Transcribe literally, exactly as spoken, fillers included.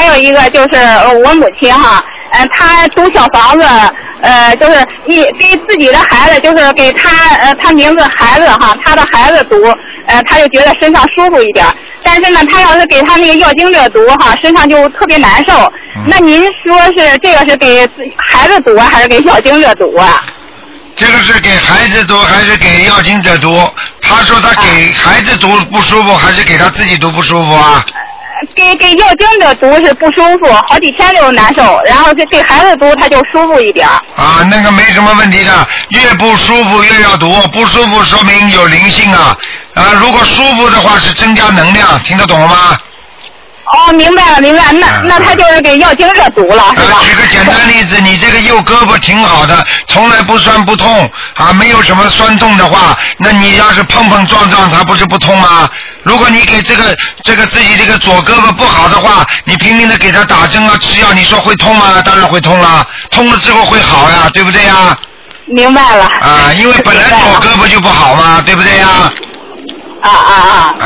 还有一个就是我母亲哈，嗯、呃，她读小房子，呃，就是一给自己的孩子，就是给她呃她名字孩子哈，她的孩子读，呃，她就觉得身上舒服一点。但是呢，她要是给她那个要经者读哈，身上就特别难受。嗯、那您说是这个是给孩子读啊，还是给要经者读啊？ 这个是给孩子读还是给要经者读？他说他给孩子读不舒服，还是给他自己读不舒服啊？ 给给要经者读是不舒服，好几天就难受，然后给给孩子读他就舒服一点。 啊，那个没什么问题的，越不舒服越要读，不舒服说明有灵性啊。啊，如果舒服的话是增加能量，听得懂了吗？ 哦，明白了，明白了，那、嗯、那他就是给要经者读了，是吧？ 啊，举个简单例子，你这个右胳膊挺好的，从来不酸不痛啊，没有什么酸痛的话，那你要是碰碰撞撞，它不是不痛吗？如果你给这个这个自己这个左胳膊不好的话，你拼命的给他打针啊吃药，你说会痛吗？当然会痛了，痛了之后会好呀，对不对呀？ 明白了。 啊，因为本来左胳膊就不好嘛，对不对呀？ 啊啊啊！